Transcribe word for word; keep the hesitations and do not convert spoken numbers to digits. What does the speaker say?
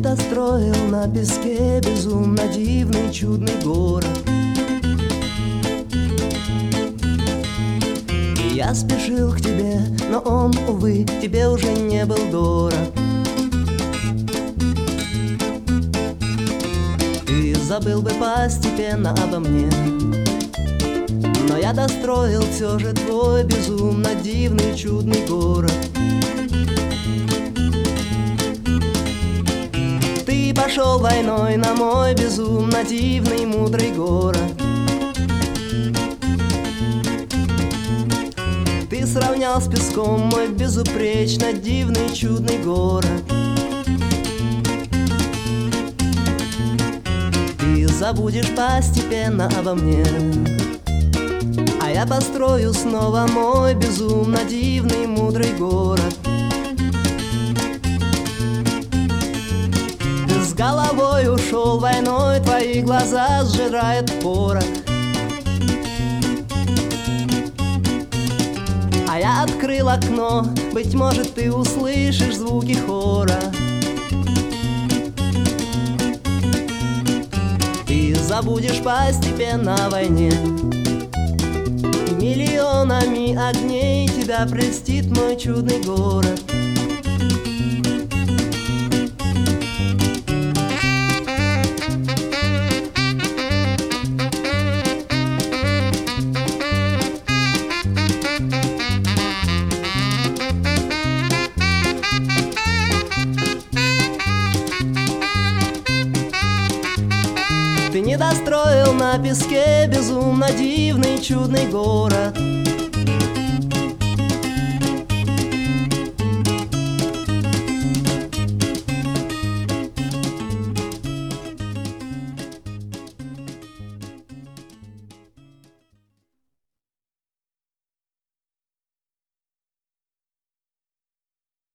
достроил на песке безумно дивный чудный город. И я спешил к тебе, но он, увы, тебе уже не был дорог. Ты забыл бы постепенно обо мне, но я достроил все же твой безумно дивный чудный город. Ты пошел войной на мой безумно дивный мудрый город. Ты сравнял с песком мой безупречно дивный чудный город. Ты забудешь постепенно обо мне, а я построю снова мой безумно дивный мудрый город. Ты с головой ушел войной, твои глаза сжирают порох. А я открыл окно, быть может, ты услышишь звуки хора. Ты забудешь постепенно о войне, и миллионами огней тебя прельстит мой чудный город. Ты не достроил на песке безумно дивный чудный город.